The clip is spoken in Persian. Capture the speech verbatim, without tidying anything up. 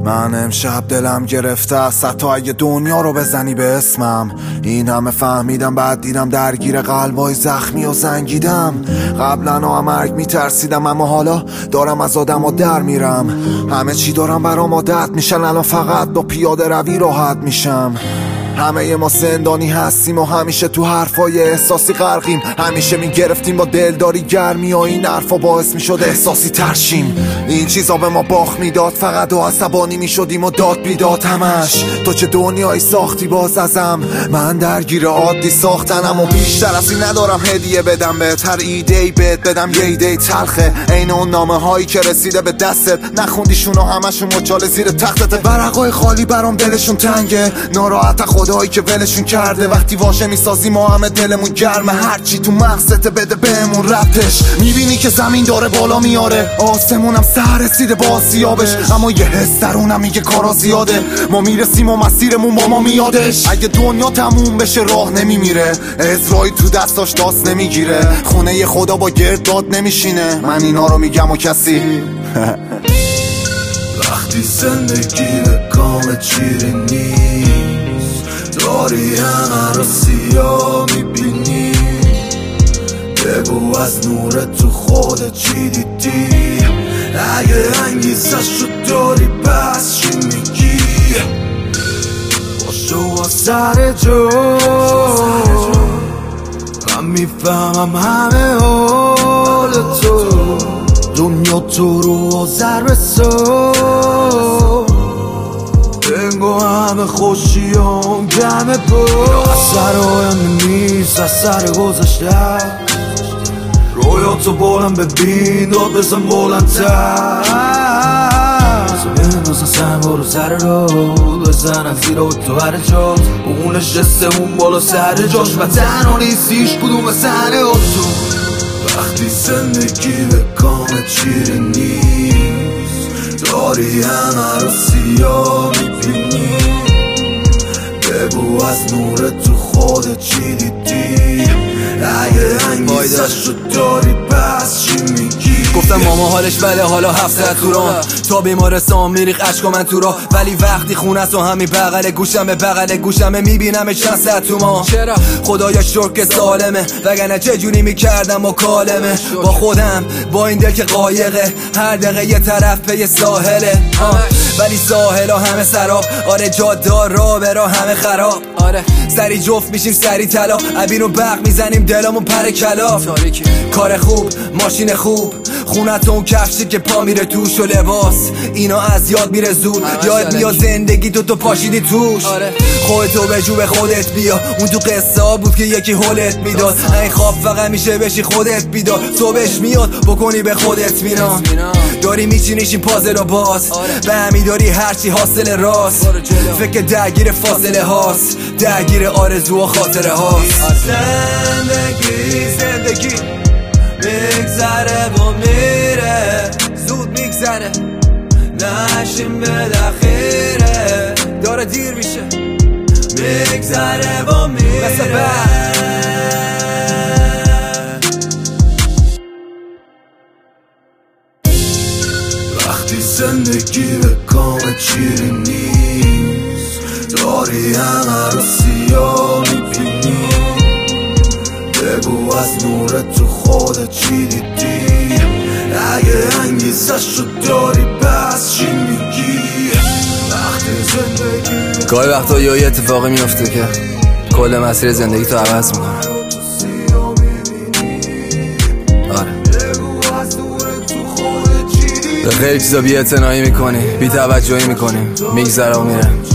من امشب دلم گرفته است حتی اگه دنیا رو بزنی به اسمم. این همه فهمیدم بعد دیدم درگیر قلبای زخمی و زنگیدم. قبلا هم مرگ میترسیدم اما حالا دارم از آدم ها در میرم. همه چی دارم برام عادت میشن، الان فقط با پیاده روی راحت میشم. همه ما زندانی هستیم و همیشه تو حرفای احساسی غرقیم. همیشه میگرفتیم با دلداری گرمی و این حرفا باعث میشد احساسی ترشیم. این چیزا به ما باخ میداد، فقط و عصبانی میشدیم و داد بیداد همش. تو چه دنیایی ساختی باز ازم، من درگیر عادی ساختنم و بیشتر از این ندارم هدیه بدم بهت. هر ایده‌ای بهت بدم یه ایده تلخه، عین اون نامه هایی که رسیده به دستت نخوندیشون و همشون مچاله زیر تختت. ورقای خالی برام دلشون تنگه، ناراحت خدایی که ولشون کرده. وقتی واژه میسازی ما همه دلمون گرمه، هرچی تو مغزت بده بهمون ربطش. میبینی که زمین داره بالا میاره، آسمونم سر رسیده با آسیابش، اما یه حس درونم میگه کارا زیاده. ما میرسیم و مسیرمون با ما میادش. اگه دنیا تموم بشه راه نمیمیره، اسرایی تو دستاش داست نمیگیره، خونه خدا با گرداد نمیشینه. من اینا رو میگم و کسی وقتی زندگی به کام چیره نیست، داری همه رو سیاه میبینی. بگو از نور تو خودت چی دیدی، اگه انگیزش رو داری پس چی میگی؟ باشو از سر جو، من میفهمم همه حال تو. دنیا تو رو آذر رسون، بگو همه خوشیام گمه بود. از سرایم نیست از سر گذشته، رویاتو بلند ببین داد بزن بلندتر. بندازن سن برو سر رو بزن از زیر تو هر جات، اون نشسته اون بالا سر جاش و تنها نیستیش کدوم سنه تو. وقتی زندگی به کام چیره نیست، داری همه رو سیاه میبینی. بگو از نور تو خودت چی دیدی، اگه انگیزش رو داری پس چی میگی؟ گفتم ماما حالش بله حالا هفته تو رام، تا بیمارستان میریخ عشقا من تو راه. ولی وقتی خونه تو همین بغل گوشم به بغل گوشمه میبینم چند ساعت تو ما. چرا خدایا شکر که سالمه، وگرنه چه جوری میکردم با کالمه. با خودم با این دل که قایقه، هر دقیقه یه طرف پی ساحله. ولی ساحل ها همه سراب، آره جادار را به راه همه خراب. آره سری جفت میشیم سری طلا، ابین و برق میزنیم دلمون پر کلاف. کار خوب ماشین خوب، خونت اون کفشی که پا میره توش و لباس، اینا از یاد میره زود. یاد میاد زندگی تو تو پاشیدی توش. آره. خودتو به جو به خودت بیا، اون تو قصه ها بود که یکی هولت میداد. این خواب فقط میشه بشی خودت بیدار، صبحش میاد بکنی به خودت میران. داری میچینیش این پازل و باز، به همی داری هرچی حاصل راست. فکر درگیر فاصله هاست، درگیر آرزو و خاطره هاست. زندگی زندگی میگذره و میره، زود میگذره نشیم به دخیره، داره دیر میشه میگذره و میره. وقتی زندگی به کام چیره نیست، داری همه رو سیاه میبینی. بگو از نور تو خودت چی دیدی، اگه انگیزش رو داری پس چی میگی؟ وقتی زندگی گاهی وقتا یه اتفاقی میفته که کل مسیر زندگی تو عوض میکنه. آره به خیلی چیزا بی اعتنایی میکنی، بی توجهی میکنی، میگذره و میره.